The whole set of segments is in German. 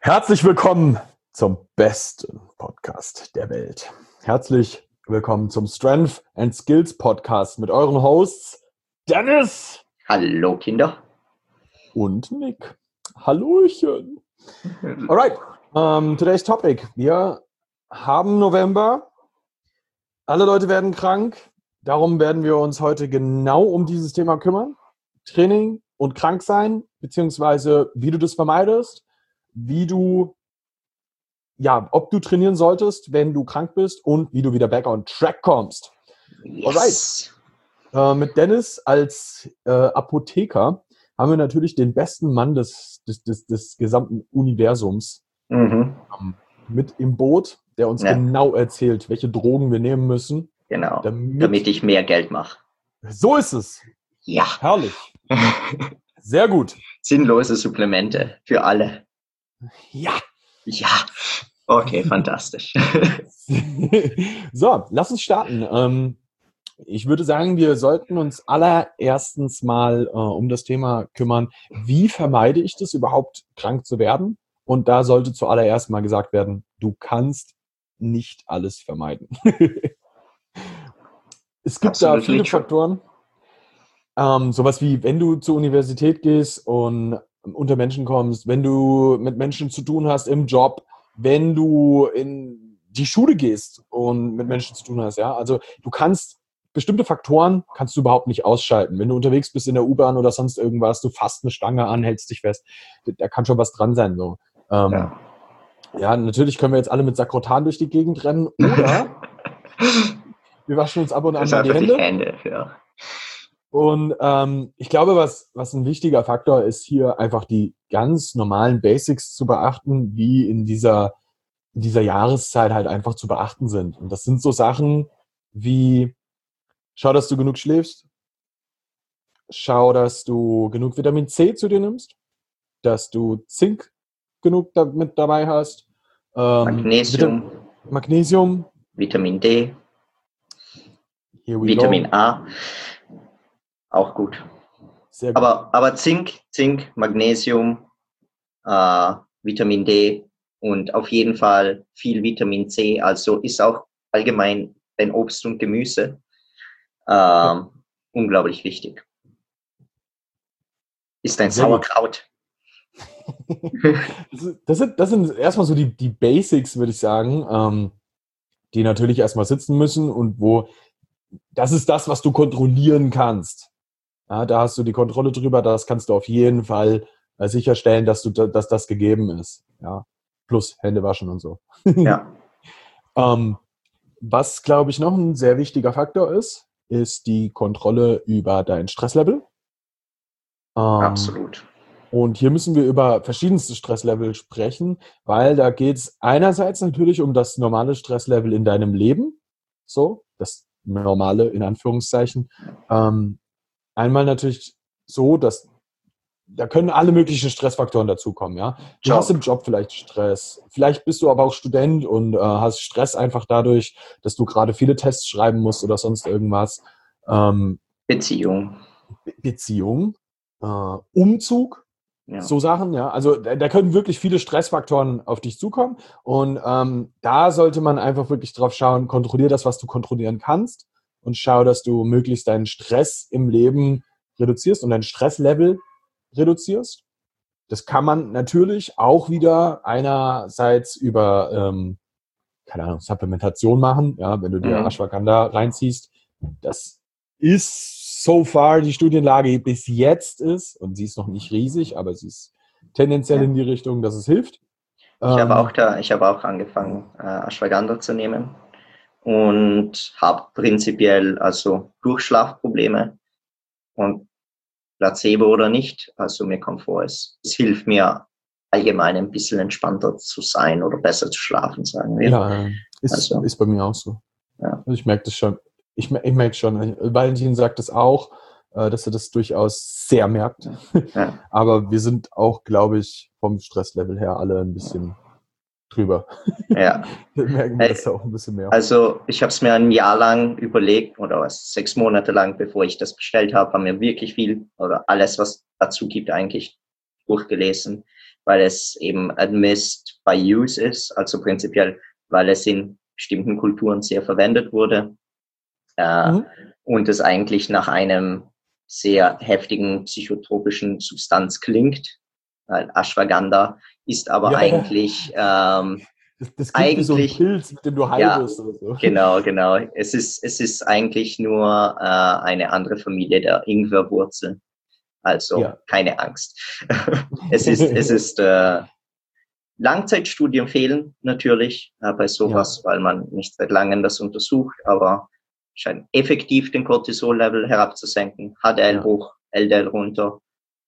Herzlich willkommen zum besten Podcast der Welt. Herzlich willkommen zum Strength and Skills Podcast mit euren Hosts Dennis. Hallo Kinder. Und Nick. Hallöchen. Alright, today's topic. Wir haben November. Alle Leute werden krank. Darum werden wir uns heute genau um dieses Thema kümmern. Training und krank sein, beziehungsweise wie du das vermeidest. Ob du trainieren solltest, wenn du krank bist und wie du wieder back on track kommst. Yes. Alright. Mit Dennis als Apotheker haben wir natürlich den besten Mann des gesamten Universums mit im Boot, der uns genau erzählt, welche Drogen wir nehmen müssen. Genau, damit ich mehr Geld mache. So ist es. Ja. Herrlich. Sehr gut. Sinnlose Supplemente für alle. Ja. Ja. Okay, fantastisch. So, lass uns starten. Ich würde sagen, wir sollten uns allererstens mal um das Thema kümmern, wie vermeide ich das überhaupt, krank zu werden? Und da sollte zuallererst mal gesagt werden, du kannst nicht alles vermeiden. Es gibt da viele Faktoren. Sowas wie, wenn du zur Universität gehst und unter Menschen kommst, wenn du mit Menschen zu tun hast im Job, wenn du in die Schule gehst und mit Menschen zu tun hast, ja. Also du kannst bestimmte Faktoren kannst du überhaupt nicht ausschalten. Wenn du unterwegs bist in der U-Bahn oder sonst irgendwas, du fasst eine Stange an, hältst dich fest, da kann schon was dran sein. So. Ja, natürlich können wir jetzt alle mit Sakrotan durch die Gegend rennen oder wir waschen uns ab und an mal die Hände. Ja. Und ich glaube, was ein wichtiger Faktor ist, hier einfach die ganz normalen Basics zu beachten, die in dieser Jahreszeit halt einfach zu beachten sind. Und das sind so Sachen wie, schau, dass du genug schläfst, schau, dass du genug Vitamin C zu dir nimmst, dass du Zink genug mit dabei hast, Magnesium, Vitamin D, Vitamin A. Auch gut. Sehr gut. Aber Zink, Magnesium, Vitamin D und auf jeden Fall viel Vitamin C. Also ist auch allgemein dein Obst und Gemüse unglaublich wichtig. Ist ein Sauerkraut. Das sind erstmal so die Basics, würde ich sagen, die natürlich erstmal sitzen müssen und das ist das, was du kontrollieren kannst. Ja, da hast du die Kontrolle drüber, das kannst du auf jeden Fall sicherstellen, dass das gegeben ist. Ja. Plus Hände waschen und so. Ja. Was, glaube ich, noch ein sehr wichtiger Faktor ist die Kontrolle über dein Stresslevel. Absolut. Und hier müssen wir über verschiedenste Stresslevel sprechen, weil da geht es einerseits natürlich um das normale Stresslevel in deinem Leben, so, das normale in Anführungszeichen. Einmal natürlich so, dass da können alle möglichen Stressfaktoren dazukommen, ja. Du hast im Job vielleicht Stress, vielleicht bist du aber auch Student und hast Stress einfach dadurch, dass du gerade viele Tests schreiben musst oder sonst irgendwas. Beziehung, Umzug, ja. So Sachen, ja. Also da können wirklich viele Stressfaktoren auf dich zukommen und da sollte man einfach wirklich drauf schauen, kontrollier das, was du kontrollieren kannst und schau, dass du möglichst deinen Stress im Leben reduzierst und dein Stresslevel reduzierst. Das kann man natürlich auch wieder einerseits über, keine Ahnung, Supplementation machen, ja, wenn du dir Ashwagandha reinziehst. Das ist so far die Studienlage bis jetzt ist, und sie ist noch nicht riesig, aber sie ist tendenziell in die Richtung, dass es hilft. Ich habe auch angefangen, Ashwagandha zu nehmen und habe prinzipiell also Durchschlafprobleme und Placebo oder nicht. Also mir kommt vor, es hilft mir allgemein ein bisschen entspannter zu sein oder besser zu schlafen, sagen wir. Ja, ist bei mir auch so. Ja. Also ich merke das schon. Ich merke schon, Valentin sagt es auch, dass er das durchaus sehr merkt. Ja. Aber wir sind auch, glaube ich, vom Stresslevel her alle ein bisschen drüber. Ja. Wir merken das auch ein bisschen mehr. Also ich habe es mir ein Jahr lang überlegt oder 6 Monate lang, bevor ich das bestellt habe, haben mir wirklich viel oder alles, was dazu gibt, eigentlich durchgelesen. weil es eben administered by use ist, also prinzipiell, weil es in bestimmten Kulturen sehr verwendet wurde Mhm. und es eigentlich nach einem sehr heftigen psychotropischen Substanz klingt. Weil Ashwagandha ist aber Ja, ja. eigentlich, Das klingt wie so ein eigentlich, Pilz, mit dem du high ja, wirst oder so. genau. Es ist eigentlich nur eine andere Familie der Ingwerwurzel. Also Ja. keine Angst. Es ist Langzeitstudien fehlen natürlich bei Ja, sowas, weil man nicht seit langem das untersucht, aber scheint effektiv den Cortisol-Level herabzusenken, HDL ja. hoch, LDL runter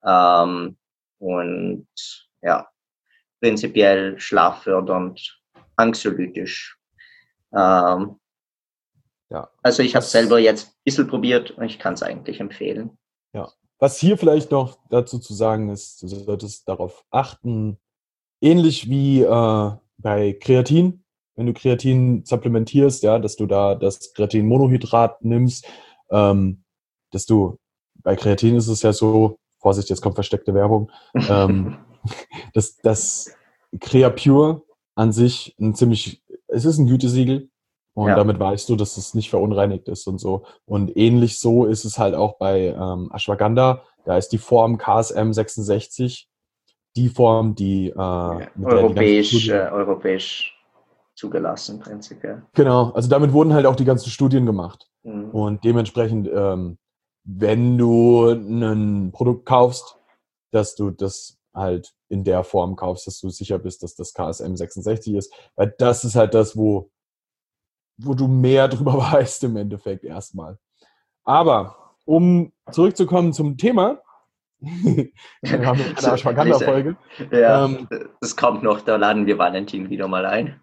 und ja, prinzipiell schlaffördernd, anxiolytisch. Ähm, Ja. also ich habe es selber Was, jetzt ein bisschen probiert und ich kann es eigentlich empfehlen. ja. Was hier vielleicht noch dazu zu sagen ist, du solltest darauf achten, ähnlich wie bei Kreatin, wenn du Kreatin supplementierst, ja, dass du da das Kreatinmonohydrat nimmst, dass du, bei Kreatin ist es ja so, Vorsicht, jetzt kommt versteckte Werbung, ähm, dass das Creapure an sich es ist ein Gütesiegel und Ja, damit weißt du, dass es nicht verunreinigt ist und so. Und ähnlich so ist es halt auch bei Ashwagandha. Da ist die Form KSM 66 die Form, ja. mit der die ganzen Studien. Europäisch zugelassen, prinzipiell. Genau, also damit wurden halt auch die ganzen Studien gemacht. Mhm. Und dementsprechend, wenn du ein Produkt kaufst, dass du das halt in der Form kaufst, dass du sicher bist, dass das KSM 66 ist. Weil das ist halt das, wo du mehr drüber weißt im Endeffekt erstmal. Aber um zurückzukommen zum Thema, wir haben ja keine Ashwagandha-Folge. Ja, Ähm, das kommt noch, da laden wir Valentin wieder mal ein.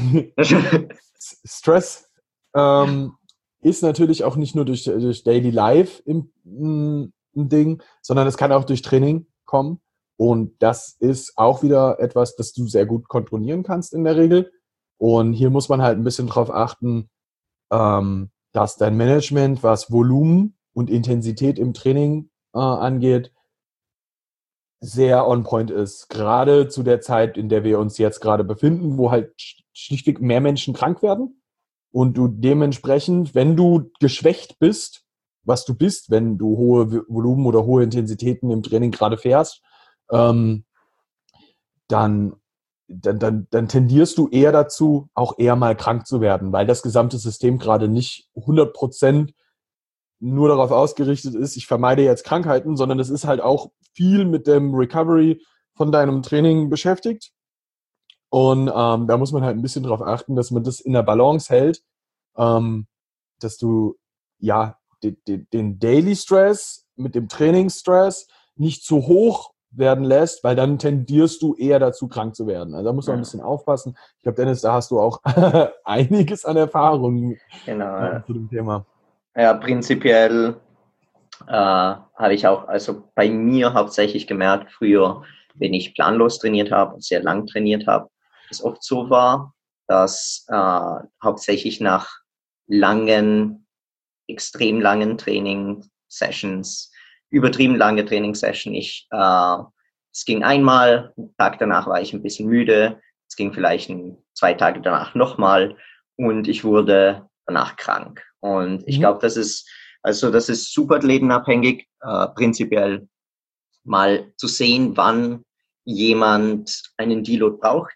Stress ist natürlich auch nicht nur durch Daily Life ein Ding, sondern es kann auch durch Training kommen. Und das ist auch wieder etwas, das du sehr gut kontrollieren kannst in der Regel. Und hier muss man halt ein bisschen drauf achten, dass dein Management, was Volumen und Intensität im Training angeht, sehr on point ist. Gerade zu der Zeit, in der wir uns jetzt gerade befinden, wo halt schlichtweg mehr Menschen krank werden und du dementsprechend, wenn du geschwächt bist, was du bist, wenn du hohe Volumen oder hohe Intensitäten im Training gerade fährst, ähm, dann, dann tendierst du eher dazu, auch eher mal krank zu werden, weil das gesamte System gerade nicht 100% nur darauf ausgerichtet ist, ich vermeide jetzt Krankheiten, sondern es ist halt auch viel mit dem Recovery von deinem Training beschäftigt. Und da muss man halt ein bisschen darauf achten, dass man das in der Balance hält, dass du ja den Daily Stress mit dem Trainingsstress nicht zu hoch werden lässt, weil dann tendierst du eher dazu, krank zu werden. Also da muss man ein Ja, bisschen aufpassen. Ich glaube, Dennis, da hast du auch einiges an Erfahrung genau. zu dem Thema. Ja, prinzipiell habe ich auch, also bei mir hauptsächlich gemerkt, früher, wenn ich planlos trainiert habe und sehr lang trainiert habe, es oft so war, dass hauptsächlich nach langen, extrem langen Training-Sessions, übertrieben lange Training-Session, es ging einmal, einen Tag danach war ich ein bisschen müde, es ging vielleicht 2 Tage danach nochmal und ich wurde danach krank. Und ich Mhm. glaube, das ist superathletenabhängig, prinzipiell mal zu sehen, wann jemand einen Deload braucht.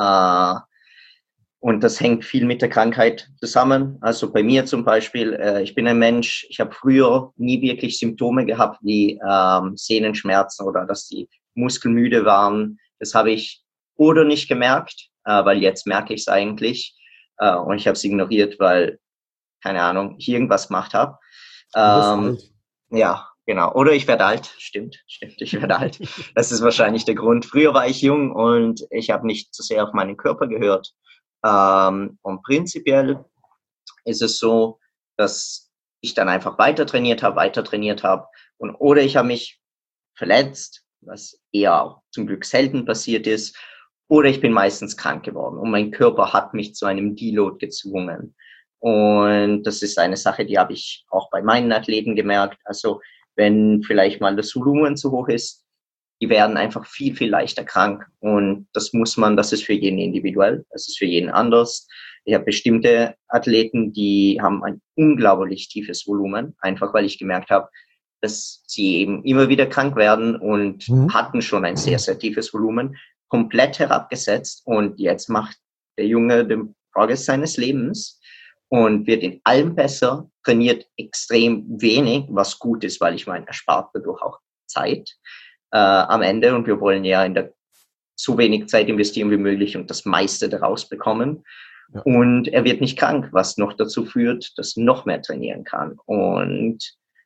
Und das hängt viel mit der Krankheit zusammen. Also bei mir zum Beispiel, ich bin ein Mensch, ich habe früher nie wirklich Symptome gehabt wie Sehnenschmerzen oder dass die Muskeln müde waren. Das habe ich oder nicht gemerkt, weil jetzt merke ich es eigentlich. Und ich habe es ignoriert, weil, keine Ahnung, ich irgendwas gemacht habe. Du wirst Ähm, alt. ja, genau. Oder ich werde alt. Stimmt, ich werde alt. Das ist wahrscheinlich der Grund. Früher war ich jung und ich habe nicht zu sehr auf meinen Körper gehört. Und prinzipiell ist es so, dass ich dann einfach weiter trainiert habe. Und oder ich habe mich verletzt, was eher zum Glück selten passiert ist, oder ich bin meistens krank geworden und mein Körper hat mich zu einem Deload gezwungen. Und das ist eine Sache, die habe ich auch bei meinen Athleten gemerkt. Also wenn vielleicht mal das Volumen zu hoch ist, die werden einfach viel, viel leichter krank. Und das ist für jeden individuell, das ist für jeden anders. Ich habe bestimmte Athleten, die haben ein unglaublich tiefes Volumen, einfach weil ich gemerkt habe, dass sie eben immer wieder krank werden und hatten schon ein sehr, sehr tiefes Volumen, komplett herabgesetzt. Und jetzt macht der Junge den Progress seines Lebens und wird in allem besser, trainiert extrem wenig, was gut ist, weil ich meine, er spart dadurch auch Zeit am Ende. Und wir wollen ja so wenig Zeit investieren wie möglich und das meiste daraus bekommen. Ja. Und er wird nicht krank, was noch dazu führt, dass er noch mehr trainieren kann. Und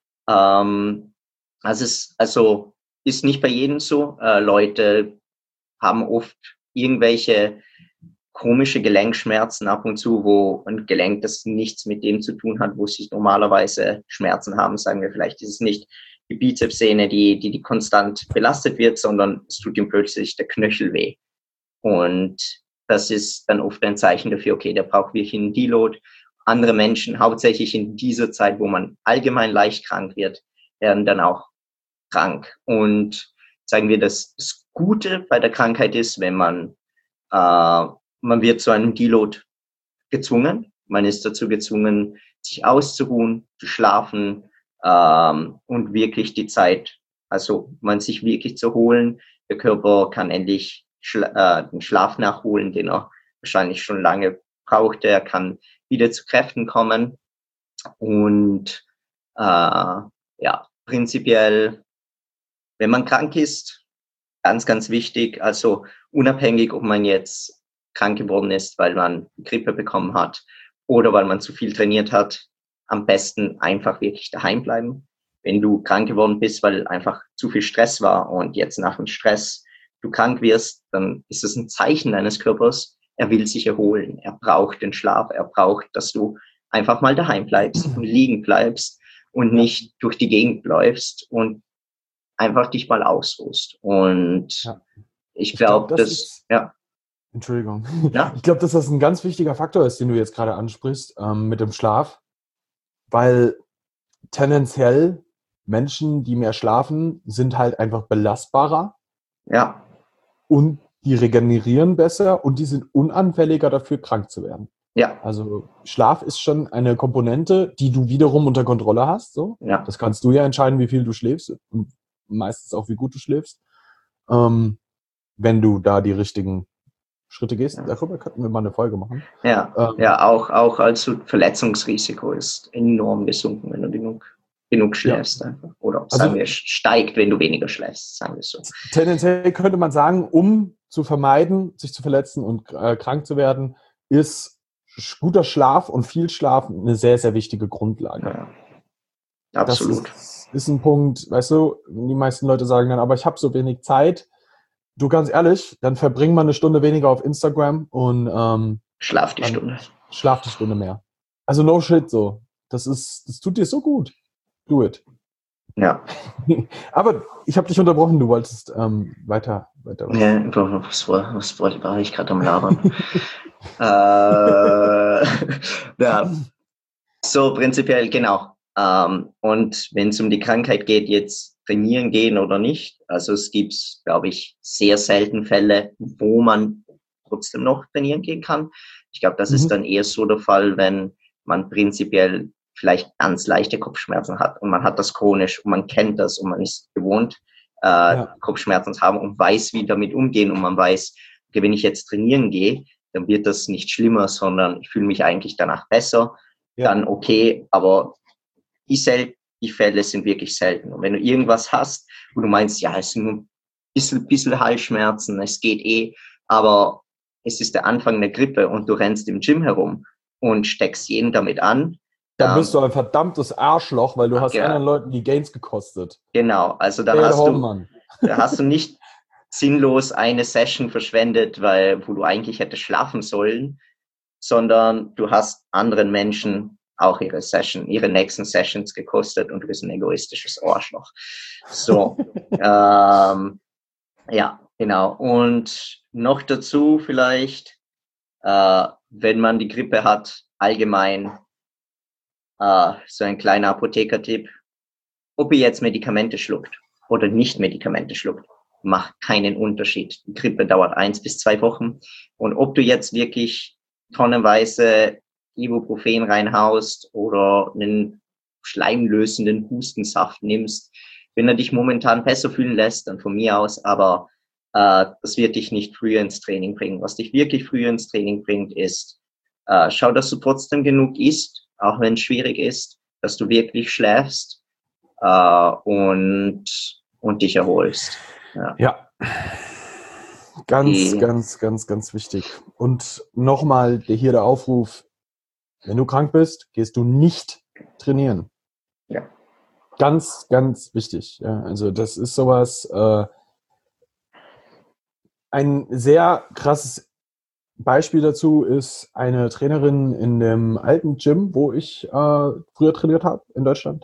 ist nicht bei jedem so. Leute haben oft irgendwelche komische Gelenkschmerzen ab und zu, wo ein Gelenk, das nichts mit dem zu tun hat, wo sie normalerweise Schmerzen haben, sagen wir vielleicht, ist es nicht die Bizepssehne, die konstant belastet wird, sondern es tut ihm plötzlich der Knöchel weh. Und das ist dann oft ein Zeichen dafür, okay, der braucht wirklich einen Deload. Andere Menschen, hauptsächlich in dieser Zeit, wo man allgemein leicht krank wird, werden dann auch krank. Und sagen wir, das Gute bei der Krankheit ist, wenn man wird zu einem Deload gezwungen. Man ist dazu gezwungen, sich auszuruhen, zu schlafen und wirklich die Zeit, also man sich wirklich zu holen. Der Körper kann endlich den Schlaf nachholen, den er wahrscheinlich schon lange brauchte. Er kann wieder zu Kräften kommen. Und prinzipiell, wenn man krank ist, ganz, ganz wichtig, also unabhängig, ob man jetzt krank geworden ist, weil man Grippe bekommen hat oder weil man zu viel trainiert hat, am besten einfach wirklich daheim bleiben. Wenn du krank geworden bist, weil einfach zu viel Stress war und jetzt nach dem Stress du krank wirst, dann ist es ein Zeichen deines Körpers, er will sich erholen, er braucht den Schlaf, er braucht, dass du einfach mal daheim bleibst und liegen bleibst und nicht durch die Gegend läufst und einfach dich mal ausruhst. Und ich glaube, Entschuldigung. Ja? Ich glaube, dass das ein ganz wichtiger Faktor ist, den du jetzt gerade ansprichst, mit dem Schlaf, weil tendenziell Menschen, die mehr schlafen, sind halt einfach belastbarer. Ja. Und die regenerieren besser und die sind unanfälliger dafür, krank zu werden. Ja. Also Schlaf ist schon eine Komponente, die du wiederum unter Kontrolle hast. So. Ja. Das kannst du ja entscheiden, wie viel du schläfst und meistens auch, wie gut du schläfst. Wenn du da die richtigen Schritte gehst. Ja. Darüber könnten wir mal eine Folge machen. Ja, auch also Verletzungsrisiko ist enorm gesunken, wenn du genug schläfst. Einfach. Oder sagen wir, steigt, wenn du weniger schläfst, sagen wir so. Tendenziell könnte man sagen, um zu vermeiden, sich zu verletzen und krank zu werden, ist guter Schlaf und viel Schlaf eine sehr, sehr wichtige Grundlage. Ja. Absolut. Das ist ein Punkt, weißt du, die meisten Leute sagen dann, aber ich habe so wenig Zeit. Du, ganz ehrlich, dann verbring mal eine Stunde weniger auf Instagram und schlaf die Stunde. Schlaf die Stunde mehr. Also no shit so. Das tut dir so gut. Do it. Ja. Aber ich habe dich unterbrochen, du wolltest weiter. Ja, was war ich gerade am Labern? Ja. So prinzipiell, genau. Und wenn es um die Krankheit geht, jetzt trainieren gehen oder nicht. Also es gibt, glaube ich, sehr selten Fälle, wo man trotzdem noch trainieren gehen kann. Ich glaube, das ist dann eher so der Fall, wenn man prinzipiell vielleicht ganz leichte Kopfschmerzen hat und man hat das chronisch und man kennt das und man ist gewohnt, Kopfschmerzen zu haben und weiß, wie damit umgehen und man weiß, okay, wenn ich jetzt trainieren gehe, dann wird das nicht schlimmer, sondern ich fühle mich eigentlich danach besser. Ja. Dann okay, aber die Fälle sind wirklich selten. Und wenn du irgendwas hast, wo du meinst, ja, es sind nur ein bisschen Halsschmerzen, es geht aber es ist der Anfang der Grippe und du rennst im Gym herum und steckst jeden damit an. Dann bist du ein verdammtes Arschloch, weil du hast anderen Leuten die Gains gekostet. Genau, also dann hast du nicht sinnlos eine Session verschwendet, wo du eigentlich hättest schlafen sollen, sondern du hast anderen Menschen auch ihre nächsten Sessions gekostet und du bist ein egoistisches Arschloch. So, ja, genau. Und noch dazu vielleicht, wenn man die Grippe hat, allgemein so ein kleiner Apothekertipp, ob ihr jetzt Medikamente schluckt oder nicht Medikamente schluckt. macht keinen Unterschied. Die Grippe dauert 1 bis 2 Wochen. Und ob du jetzt wirklich tonnenweise Ibuprofen reinhaust oder einen schleimlösenden Hustensaft nimmst, wenn er dich momentan besser fühlen lässt, dann von mir aus, aber das wird dich nicht früher ins Training bringen. Was dich wirklich früher ins Training bringt, ist, schau, dass du trotzdem genug isst, auch wenn es schwierig ist, dass du wirklich schläfst und dich erholst. Ja. Ganz, ganz, ganz, ganz wichtig. Und nochmal hier der Aufruf, wenn du krank bist, gehst du nicht trainieren. Ja. Ganz, ganz wichtig. Ja, also das ist sowas, ein sehr krasses Beispiel dazu ist eine Trainerin in dem alten Gym, wo ich früher trainiert habe in Deutschland.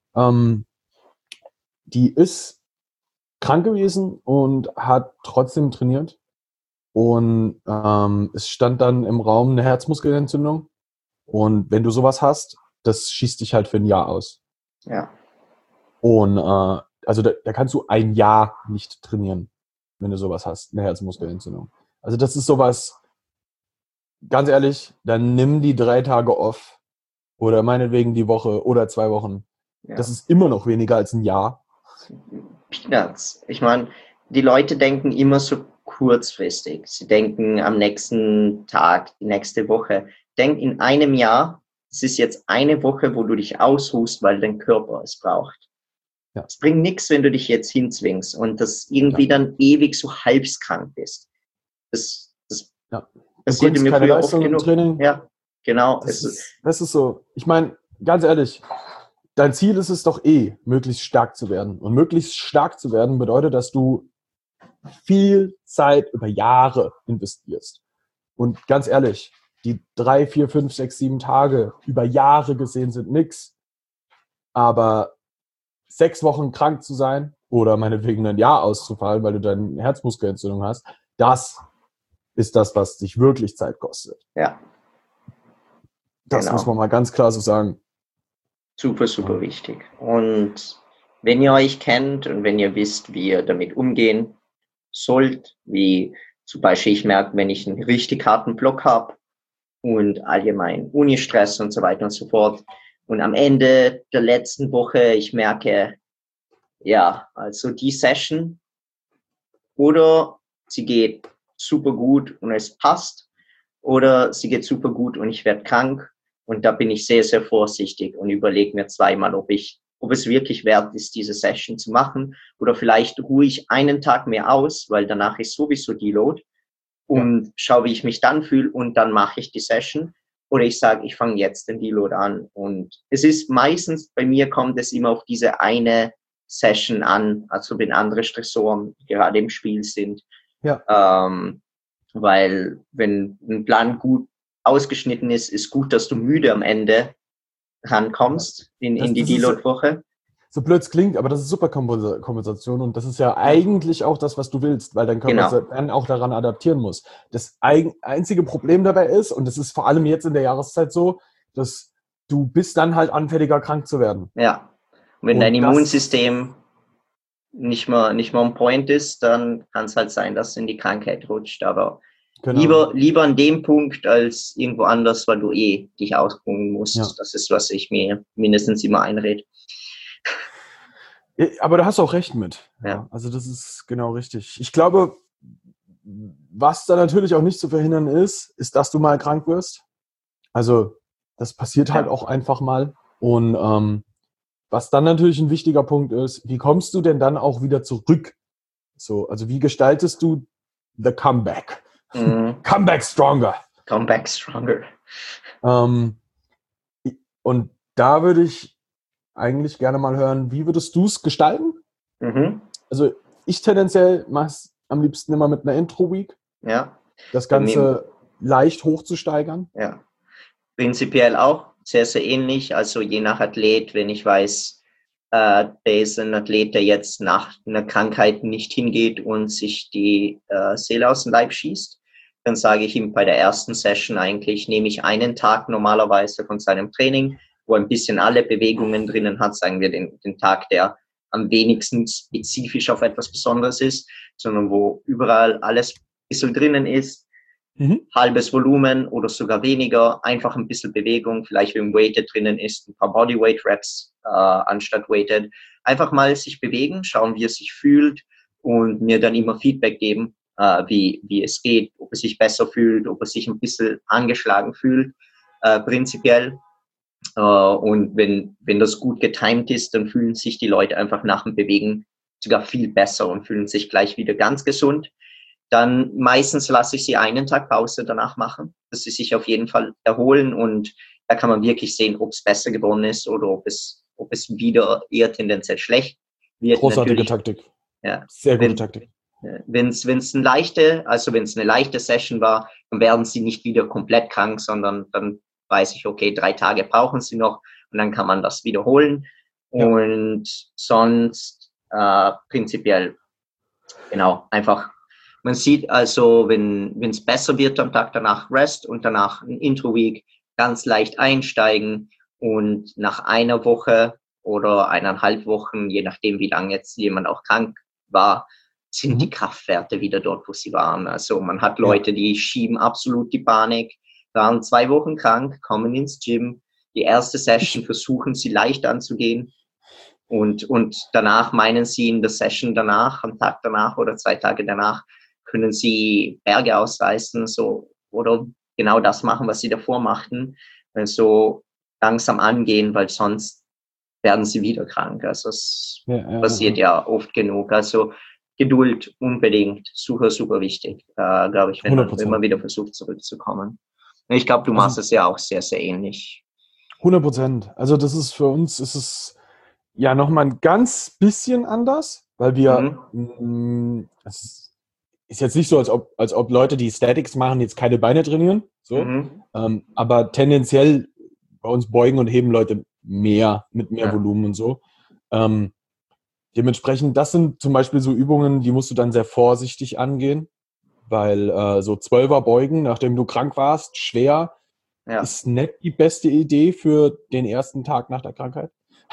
Die ist krank gewesen und hat trotzdem trainiert. Und es stand dann im Raum eine Herzmuskelentzündung. Und wenn du sowas hast, das schießt dich halt für ein Jahr aus. Ja. Und also da kannst du ein Jahr nicht trainieren, wenn du sowas hast, eine Herzmuskelentzündung. Also das ist sowas, ganz ehrlich, dann nimm die 3 Tage off oder meinetwegen die Woche oder 2 Wochen. Ja. Das ist immer noch weniger als ein Jahr. Peanuts. Ich meine, die Leute denken immer so kurzfristig. Sie denken am nächsten Tag, die nächste Woche. Denk in einem Jahr, es ist jetzt eine Woche, wo du dich ausruhst, weil dein Körper es braucht. Ja. Es bringt nichts, wenn du dich jetzt hinzwingst und das irgendwie dann ewig so halbskrank bist. Das passiert mir früher oft genug. Training. Ja, genau. Das ist so. Ich meine, ganz ehrlich, dein Ziel ist es doch möglichst stark zu werden. Und möglichst stark zu werden bedeutet, dass du viel Zeit über Jahre investierst. Und ganz ehrlich, die 3, 4, 5, 6, 7 Tage über Jahre gesehen sind nix. Aber 6 Wochen krank zu sein oder meinetwegen ein Jahr auszufallen, weil du deine Herzmuskelentzündung hast, das ist das, was dich wirklich Zeit kostet. Ja. Das muss man mal ganz klar so sagen. Super, super wichtig. Und wenn ihr euch kennt und wenn ihr wisst, wie ihr damit umgehen sollt, wie zum Beispiel ich merke, wenn ich einen richtig harten Block habe und allgemein Uni-Stress und so weiter und so fort. Und am Ende der letzten Woche, ich merke, ja, also die Session oder sie geht super gut und es passt oder sie geht super gut und ich werde krank. Und da bin ich sehr, sehr vorsichtig und überlege mir zweimal, ob es wirklich wert ist, diese Session zu machen. Oder vielleicht ruhe ich einen Tag mehr aus, weil danach ist sowieso Deload und schaue, wie ich mich dann fühle und dann mache ich die Session. Oder ich sage, ich fange jetzt den Deload an. Und es ist meistens, bei mir kommt es immer auf diese eine Session an, also wenn andere Stressoren gerade im Spiel sind. Ja. Weil wenn ein Plan gut ausgeschnitten ist gut, dass du müde am Ende rankommst in die Deload-Woche. So blöd es klingt, aber das ist super Kompensation und das ist ja eigentlich auch das, was du willst, weil dein Körper dann auch daran adaptieren muss. Das einzige Problem dabei ist, und das ist vor allem jetzt in der Jahreszeit so, dass du bist dann halt anfälliger, krank zu werden. Ja, und wenn dein Immunsystem nicht mehr on point ist, dann kann es halt sein, dass es in die Krankheit rutscht, aber lieber an dem Punkt als irgendwo anders, weil du dich ausruhen musst. Ja. Das ist, was ich mir mindestens immer einrede. Aber da hast du auch recht mit. Ja. Also das ist genau richtig. Ich glaube, was da natürlich auch nicht zu verhindern ist, dass du mal krank wirst. Also das passiert halt auch einfach mal. Und was dann natürlich ein wichtiger Punkt ist, wie kommst du denn dann auch wieder zurück? So, also wie gestaltest du the comeback? Comeback stronger. Comeback stronger. Und da würde ich eigentlich gerne mal hören, wie würdest du es gestalten? Also ich tendenziell mache es am liebsten immer mit einer Intro-Week. Ja. Das Ganze leicht hochzusteigern. Ja. Prinzipiell auch sehr, sehr ähnlich. Also je nach Athlet, wenn ich weiß, da ist ein Athlet, der jetzt nach einer Krankheit nicht hingeht und sich die Seele aus dem Leib schießt, dann sage ich ihm bei der ersten Session eigentlich, nehme ich einen Tag normalerweise von seinem Training, wo ein bisschen alle Bewegungen drinnen hat, sagen wir den Tag der am wenigsten spezifisch auf etwas Besonderes ist, sondern wo überall alles ein bisschen drinnen ist. Halbes Volumen oder sogar weniger, einfach ein bisschen Bewegung, vielleicht wenn Weighted drinnen ist, ein paar Bodyweight Reps anstatt Weighted. Einfach mal sich bewegen, schauen, wie es sich fühlt und mir dann immer Feedback geben, wie es geht, ob es sich besser fühlt, ob es sich ein bisschen angeschlagen fühlt, prinzipiell. Und wenn das gut getimed ist, dann fühlen sich die Leute einfach nach dem Bewegen sogar viel besser und fühlen sich gleich wieder ganz gesund. Dann meistens lasse ich sie einen Tag Pause danach machen, dass sie sich auf jeden Fall erholen und da kann man wirklich sehen, ob es besser geworden ist oder ob es wieder eher tendenziell schlecht wird. Großartige Taktik. Ja, sehr gute Taktik. Wenn es eine leichte Session war, dann werden sie nicht wieder komplett krank, sondern dann weiß ich, okay, 3 Tage brauchen sie noch und dann kann man das wiederholen. Ja. Und sonst prinzipiell, genau, einfach, man sieht also, wenn es besser wird am Tag danach Rest und danach ein Intro-Week, ganz leicht einsteigen und nach einer Woche oder 1,5 Wochen, je nachdem, wie lange jetzt jemand auch krank war, sind die Kraftwerte wieder dort, wo sie waren. Also man hat Leute, die schieben absolut die Panik, waren 2 Wochen krank, kommen ins Gym, die erste Session versuchen sie leicht anzugehen und danach meinen sie in der Session danach, am Tag danach oder 2 Tage danach, können sie Berge ausreißen, so, oder genau das machen, was sie davor machten, so langsam angehen, weil sonst werden sie wieder krank. Also es passiert ja oft genug. Also Geduld unbedingt, super, super wichtig, glaube ich, wenn man wieder versucht zurückzukommen. Ich glaube, du machst es ja auch sehr, sehr ähnlich. 100%. Also das ist für uns, ist es ja nochmal ein ganz bisschen anders, weil wir, es ist jetzt nicht so, als ob Leute, die Statics machen, jetzt keine Beine trainieren, so. Aber tendenziell bei uns beugen und heben Leute mehr, mit mehr Volumen und so. Dementsprechend, das sind zum Beispiel so Übungen, die musst du dann sehr vorsichtig angehen, weil so 12er beugen, nachdem du krank warst, schwer, ist nicht die beste Idee für den ersten Tag nach der Krankheit.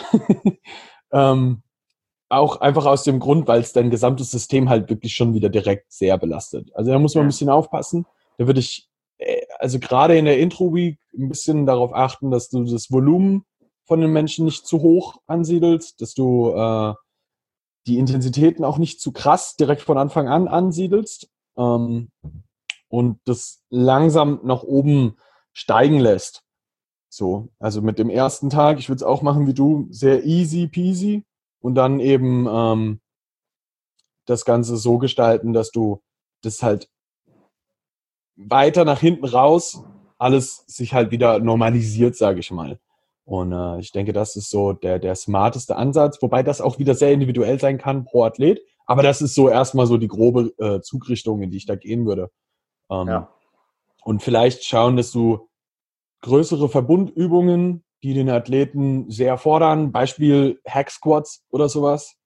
Auch einfach aus dem Grund, weil es dein gesamtes System halt wirklich schon wieder direkt sehr belastet. Also da muss man ein bisschen aufpassen. Da würde ich, also gerade in der Intro-Week ein bisschen darauf achten, dass du das Volumen von den Menschen nicht zu hoch ansiedelst, dass du die Intensitäten auch nicht zu krass direkt von Anfang an ansiedelst und das langsam nach oben steigen lässt. So, also mit dem ersten Tag, ich würde es auch machen wie du, sehr easy peasy und dann eben das Ganze so gestalten, dass du das halt weiter nach hinten raus alles sich halt wieder normalisiert, sage ich mal. Und ich denke, das ist so der smarteste Ansatz, wobei das auch wieder sehr individuell sein kann pro Athlet. Aber das ist so erstmal so die grobe Zugrichtung, in die ich da gehen würde. Und vielleicht schauen, dass du größere Verbundübungen, die den Athleten sehr fordern, Beispiel Hack Squats oder sowas,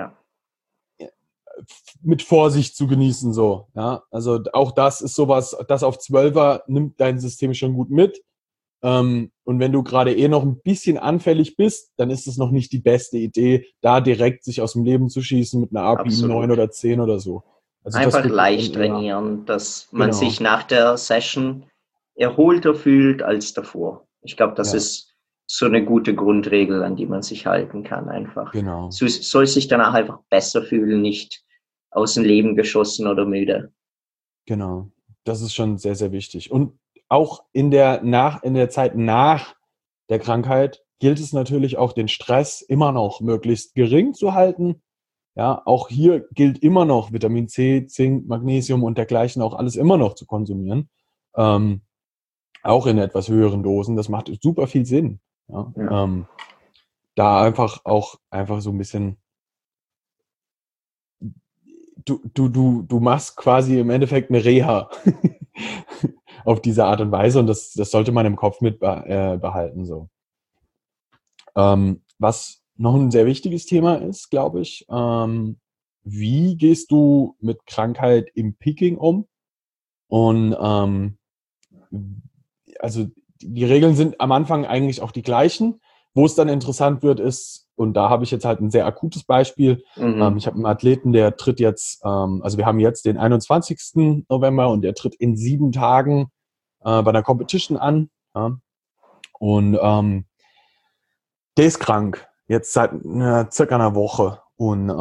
mit Vorsicht zu genießen, so. Ja, also auch das ist sowas, das auf 12er nimmt dein System schon gut mit. Und wenn du gerade noch ein bisschen anfällig bist, dann ist es noch nicht die beste Idee, da direkt sich aus dem Leben zu schießen mit einer API 9 oder 10 oder so. Also einfach leicht trainieren, dass man sich nach der Session erholter fühlt als davor. Ich glaube, das ist so eine gute Grundregel, an die man sich halten kann einfach. Genau. So soll sich danach einfach besser fühlen, nicht aus dem Leben geschossen oder müde. Genau. Das ist schon sehr, sehr wichtig. Und auch in der Zeit nach der Krankheit gilt es natürlich auch, den Stress immer noch möglichst gering zu halten. Ja, auch hier gilt immer noch Vitamin C, Zink, Magnesium und dergleichen auch alles immer noch zu konsumieren. Auch in etwas höheren Dosen. Das macht super viel Sinn. Ja. Da einfach so ein bisschen du machst quasi im Endeffekt eine Reha auf diese Art und Weise und das sollte man im Kopf mit behalten. So. Was noch ein sehr wichtiges Thema ist, glaube ich, wie gehst du mit Krankheit im Peaking um? Und also die Regeln sind am Anfang eigentlich auch die gleichen. Wo es dann interessant wird, ist, und da habe ich jetzt halt ein sehr akutes Beispiel. Ich habe einen Athleten, der tritt jetzt, also wir haben jetzt den 21. November und der tritt in 7 Tagen bei einer Competition an. Ja. Und der ist krank, jetzt seit circa einer Woche. Und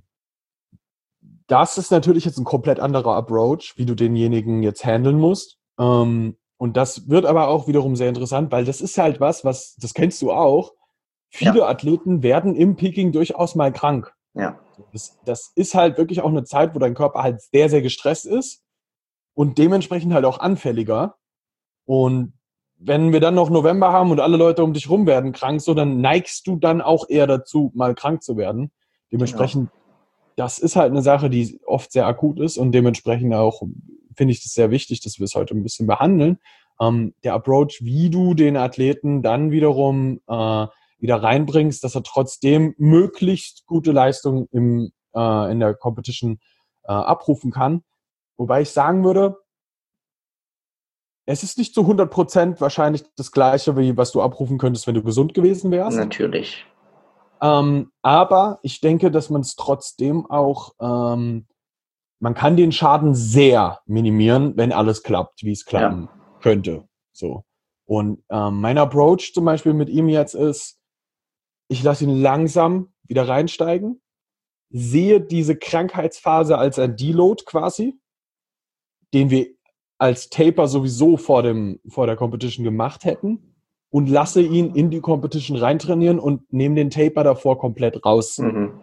das ist natürlich jetzt ein komplett anderer Approach, wie du denjenigen jetzt handeln musst. Und das wird aber auch wiederum sehr interessant, weil das ist halt was, das kennst du auch. Viele Ja, Athleten werden im Peaking durchaus mal krank. ja, Das ist halt wirklich auch eine Zeit, wo dein Körper halt sehr, sehr gestresst ist und dementsprechend halt auch anfälliger. Und wenn wir dann noch November haben und alle Leute um dich rum werden krank, so, dann neigst du dann auch eher dazu, mal krank zu werden. genau. Dementsprechend, das ist halt eine Sache, die oft sehr akut ist und dementsprechend auch finde ich das sehr wichtig, dass wir es heute ein bisschen behandeln. Der Approach, wie du den Athleten dann wiederum wieder reinbringst, dass er trotzdem möglichst gute Leistung in der Competition abrufen kann. Wobei ich sagen würde, es ist nicht zu 100% wahrscheinlich das Gleiche, wie was du abrufen könntest, wenn du gesund gewesen wärst. Natürlich. Aber ich denke, dass man es trotzdem auch, man kann den Schaden sehr minimieren, wenn alles klappt, wie es Ja. klappen könnte. So. Und mein Approach zum Beispiel mit ihm jetzt ist, ich lasse ihn langsam wieder reinsteigen, sehe diese Krankheitsphase als ein Deload quasi, den wir als Taper sowieso vor der Competition gemacht hätten und lasse ihn in die Competition reintrainieren und nehme den Taper davor komplett raus. Mhm.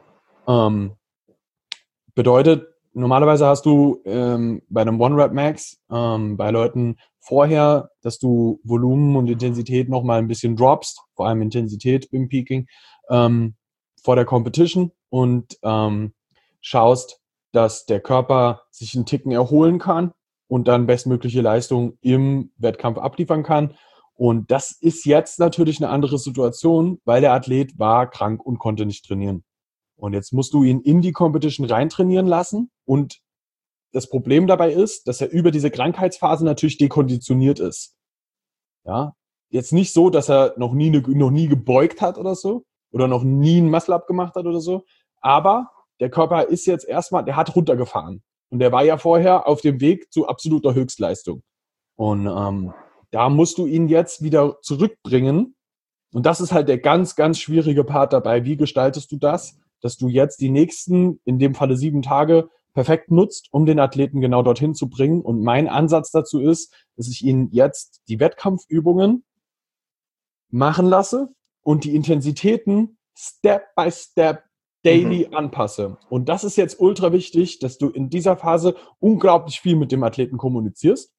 Bedeutet, normalerweise hast du bei einem One-Rep-Max bei Leuten vorher, dass du Volumen und Intensität nochmal ein bisschen droppst, vor allem Intensität im Peaking, vor der Competition und schaust, dass der Körper sich einen Ticken erholen kann und dann bestmögliche Leistung im Wettkampf abliefern kann. Und das ist jetzt natürlich eine andere Situation, weil der Athlet war krank und konnte nicht trainieren. Und jetzt musst du ihn in die Competition reintrainieren lassen. Und das Problem dabei ist, dass er über diese Krankheitsphase natürlich dekonditioniert ist. Ja, jetzt nicht so, dass er noch nie gebeugt hat oder so oder noch nie ein Muscle-Up gemacht hat oder so. Aber der Körper ist jetzt erstmal, der hat runtergefahren. Und der war ja vorher auf dem Weg zu absoluter Höchstleistung. Und da musst du ihn jetzt wieder zurückbringen. Und das ist halt der ganz, ganz schwierige Part dabei. Wie gestaltest du das, dass du jetzt die nächsten, in dem Falle 7 Tage, perfekt nutzt, um den Athleten genau dorthin zu bringen? Und mein Ansatz dazu ist, dass ich ihn jetzt die Wettkampfübungen machen lasse und die Intensitäten Step by Step daily anpasse. Und das ist jetzt ultra wichtig, dass du in dieser Phase unglaublich viel mit dem Athleten kommunizierst.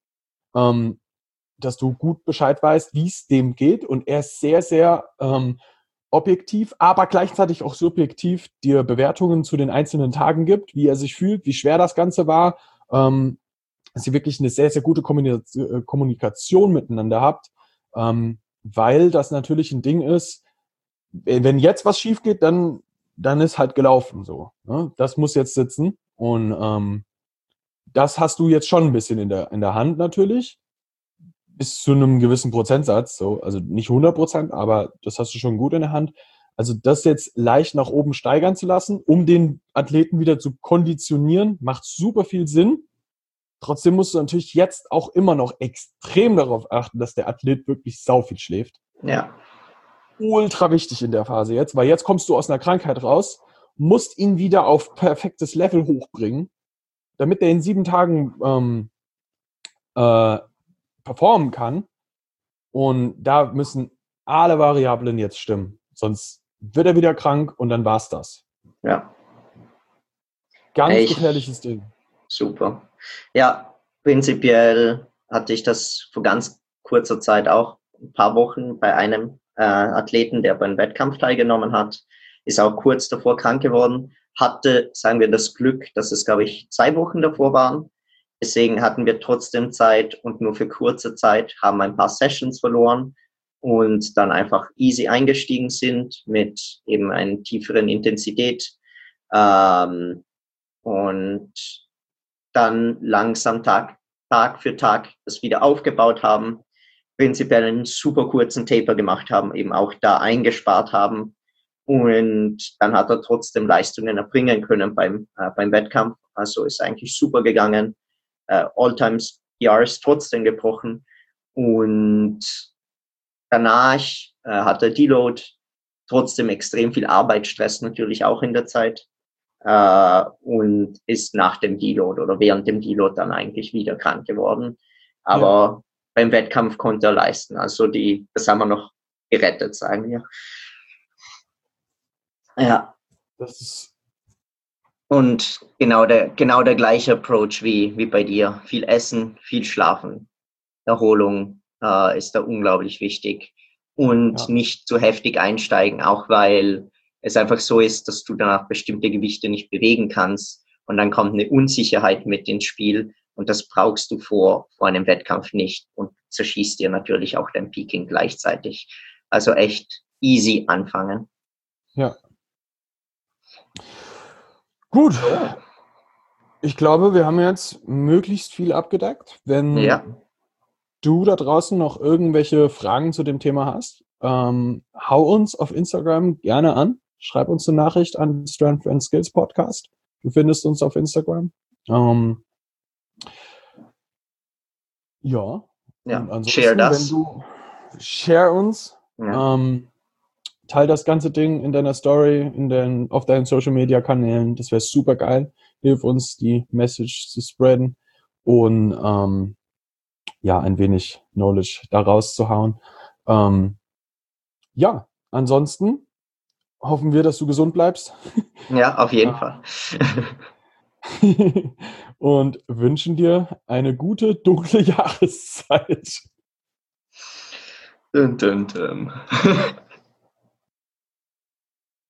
Dass du gut Bescheid weißt, wie es dem geht. Und er ist sehr, sehr objektiv, aber gleichzeitig auch subjektiv dir Bewertungen zu den einzelnen Tagen gibt, wie er sich fühlt, wie schwer das Ganze war. Dass ihr wirklich eine sehr, sehr gute Kommunikation miteinander habt, weil das natürlich ein Ding ist, wenn jetzt was schief geht, dann ist halt gelaufen so. Ne? Das muss jetzt sitzen und das hast du jetzt schon ein bisschen in der Hand natürlich, bis zu einem gewissen Prozentsatz, so, also nicht 100%, aber das hast du schon gut in der Hand. Also das jetzt leicht nach oben steigern zu lassen, um den Athleten wieder zu konditionieren, macht super viel Sinn. Trotzdem musst du natürlich jetzt auch immer noch extrem darauf achten, dass der Athlet wirklich sau viel schläft. Ja, Ultra wichtig in der Phase jetzt, weil jetzt kommst du aus einer Krankheit raus, musst ihn wieder auf perfektes Level hochbringen, damit er in 7 Tagen äh, performen kann. Und da müssen alle Variablen jetzt stimmen. Sonst wird er wieder krank und dann war's das. ja. Ganz Ich, gefährliches Ding. super. Ja, prinzipiell hatte ich das vor ganz kurzer Zeit auch, ein paar Wochen bei einem Athleten, der beim Wettkampf teilgenommen hat, ist auch kurz davor krank geworden, hatte, sagen wir, das Glück, dass es, glaube ich, 2 Wochen davor waren. Deswegen hatten wir trotzdem Zeit und nur für kurze Zeit haben ein paar Sessions verloren und dann einfach easy eingestiegen sind mit eben einer tieferen Intensität. Und dann langsam Tag für Tag das wieder aufgebaut haben, prinzipiell einen super kurzen Taper gemacht haben, eben auch da eingespart haben. Und dann hat er trotzdem Leistungen erbringen können beim Wettkampf. Also ist eigentlich super gegangen. All-Time-PRs trotzdem gebrochen. Und danach hat der Deload trotzdem extrem viel Arbeitsstress natürlich auch in der Zeit. Und ist nach dem Deload oder während dem Deload dann eigentlich wieder krank geworden. Aber beim Wettkampf konnte er leisten. Also das haben wir noch gerettet, sagen wir. Ja. Das ist Und genau der gleiche Approach wie bei dir. Viel Essen, viel Schlafen. Erholung ist da unglaublich wichtig. Und nicht zu heftig einsteigen, auch weil es einfach so ist, dass du danach bestimmte Gewichte nicht bewegen kannst. Und dann kommt eine Unsicherheit mit ins Spiel. Und das brauchst du vor einem Wettkampf nicht. Und zerschießt dir natürlich auch dein Peaking gleichzeitig. Also echt easy anfangen. Ja. Gut. Ich glaube, wir haben jetzt möglichst viel abgedeckt. Wenn du da draußen noch irgendwelche Fragen zu dem Thema hast, hau uns auf Instagram gerne an. Schreib uns eine Nachricht an Strength and Skills Podcast. Du findest uns auf Instagram. Ja. Und ansonsten, share das. wenn du share uns, teil das ganze Ding in deiner Story, auf deinen Social Media Kanälen. Das wäre super geil. Hilf uns, die Message zu spreaden und ein wenig Knowledge da rauszuhauen. Ansonsten hoffen wir, dass du gesund bleibst. Ja, auf jeden Fall. Und wünschen dir eine gute, dunkle Jahreszeit. Dun, dun, dun.